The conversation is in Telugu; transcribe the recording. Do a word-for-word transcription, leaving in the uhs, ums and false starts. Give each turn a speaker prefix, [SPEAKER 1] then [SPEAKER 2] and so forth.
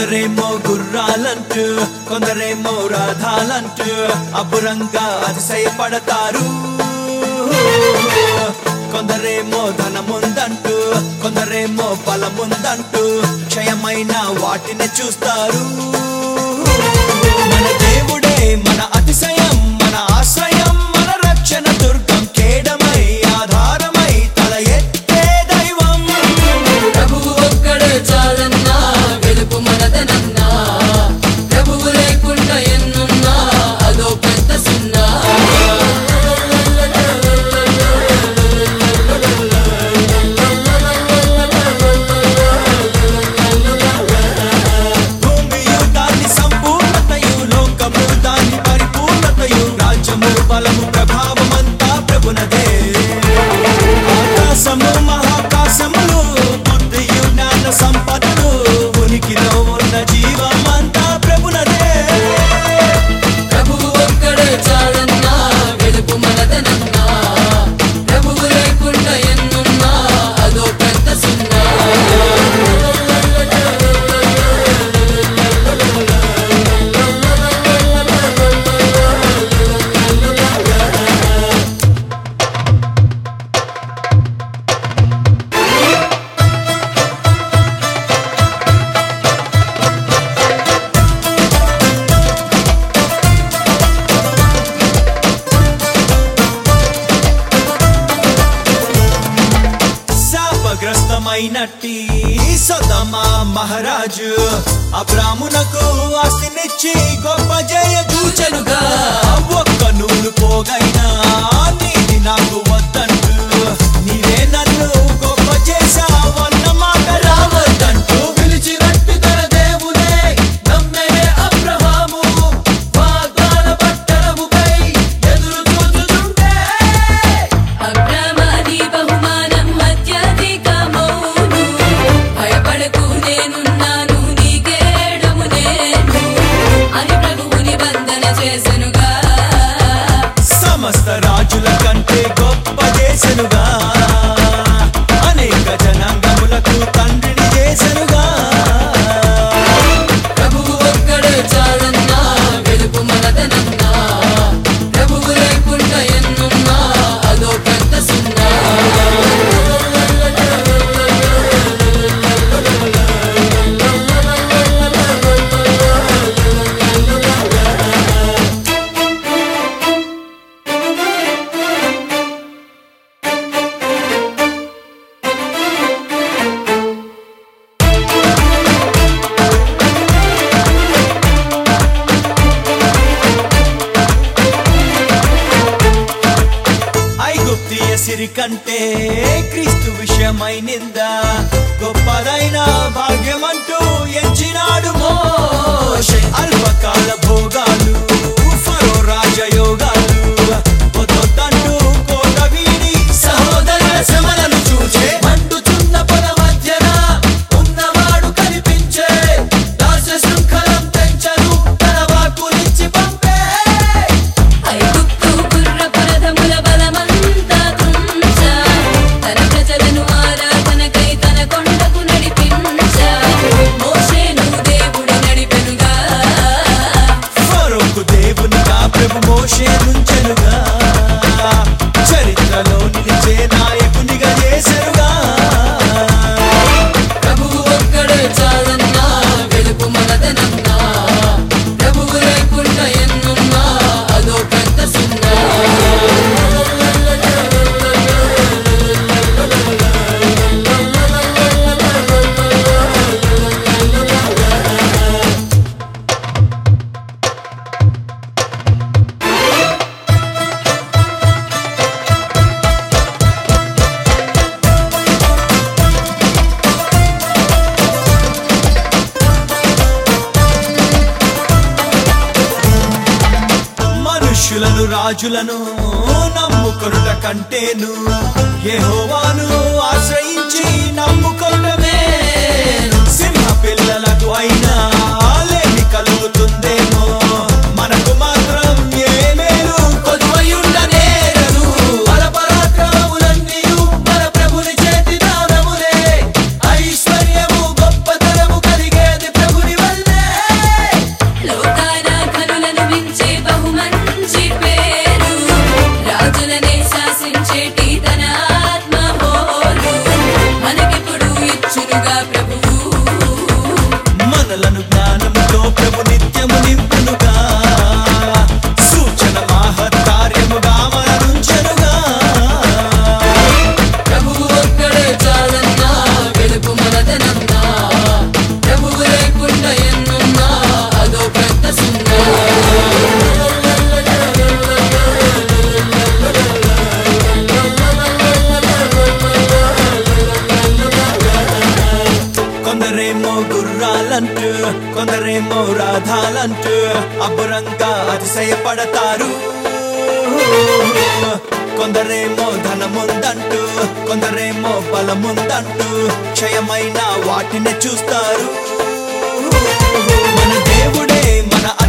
[SPEAKER 1] కొందరేమో గుర్రాలంటూ కొందరేమో రథాలంటూ అబ్బురంగా అతిశయపడతారు. కొందరేమో ధనముందంటూ కొందరేమో బలముందంటూ క్షయమైన వాటిని చూస్తారు. మన దేవుడే మన అతిశయం, మన ఆశ్రయం, మన రక్షణ దుర్గం, కేడమై ఆధారమై తల ఎత్తే దైవం.
[SPEAKER 2] ప్రభువు ఒక్కడే చాలన్నా, వెలుపు మనదనన్నా, ప్రభువు లేకుండా ఎన్నున్నా అదో పెద్ద సున్నా.
[SPEAKER 1] భూమియు దాని సంపూర్ణతయు, లోకము దాని పరిపూర్ణతయు, రాజ్యము బలము ప్రభావమంతా ప్రభునదే. ఆకాశము మహాకాశములు, బుద్ధియు జ్ఞాన సంపదలు, ఉనికిలో ఉన్న జీవమంతా ప్రభునదే.
[SPEAKER 2] ప్రభువు ఒక్కడే చాలన్నా, వెలుపు మనదనన్నా, ప్రభువు లేకుండా ఎన్నున్నా అదో పెద్ద సున్నా.
[SPEAKER 1] శాపగ్రస్తమైనట్టి సొదొమ మహారాజు అబ్రామునకు ఆస్తినిచ్చి గొప్ప జయ దూచెనుగా. ఒక్క నూలు పోగైనా నీది నాకు వద్దంటూ, నీవే నన్ను గొప్ప చేశావన్న మాట రావద్దంటూ,
[SPEAKER 2] పిలిచినట్టు తన దేవునే నమ్మెనే అబ్రహాము, వాగ్దాన పట్టణముపై ఎదురు చూచుచుండే. అబ్రహామీ బహుమానం అత్యధికమౌను, భయపడకు నేనున్నాను నీకేడము నేను అని ప్రభువు నిబంధన చేసెనుగా.
[SPEAKER 1] సమస్త రాజుల కంటే గొప్ప చేసెనుగా, అనేక జనాంగములకు తండ్రిని చేసెనుగా.
[SPEAKER 2] ప్రభువు ఒక్కడే చాలన్నా, వెలుపు మనదనన్నా, ప్రభువు లేకుండా ఎన్నున్నా అదో పెద్ద సున్నా.
[SPEAKER 1] ఐగుప్తీయ సిరి కంటే క్రీస్తు విషయమై నింద గొప్పదైన భాగ్యమంటూ ఎంచినాడు మోషే. అల్పకాల భోగాలు, ఫరో రాజయోగాలు వద్దొద్దంటూ కోట వీడి సహోదరుల శ్రమలను చూచే.
[SPEAKER 2] మండుచున్న పొద మధ్యన ఉన్నవాడు కనిపించే, దాస శృంఖలం తెంచను తన వాక్కులిచ్చి పంపే. ఐగుప్తు గుర్రపు రథముల బలమంతా తుంచా, తన ప్రజలను ఆరాధనకై తన కొండకు నడిపించా. మోషేను దేవుడు నడిపెనుగా,
[SPEAKER 1] ఫరోకు దేవునిగా ప్రభు మోషే నుంచెనుగా, చరిత్రలో నిలిచే నాయకునిగా చేసెనుగా.
[SPEAKER 2] ప్రభువు ఒక్కడే చాలన్నా, వెలుపు మనదనన్నా, ప్రభువు లేకుండా ఎన్నున్నా అదో పెద్ద సున్నా.
[SPEAKER 1] మనుష్యులను రాజులను నమ్ముకొనుట కంటేను యెహోవాను ఆశ్రయించి నమ్ముకొనడమే. సింహ పిల్లలకు అయినా లేమి కలుగుతుందేమో, మనకు మాత్రం ఏ మేలు కొదువయుండనేరదు. బల పరాక్రమములన్నీయు మన ప్రభుని చేతి దానములే, ఐశ్వర్యము గొప్పతనము కలిగేది ప్రభుని వల్ల. అబ్బురంగా అతిశయపడతారు. కొందరేమో ధనముందంటూ, కొందరేమో బలముందంటూ క్షయమైన వాటిని చూస్తారు. మన దేవుడే మన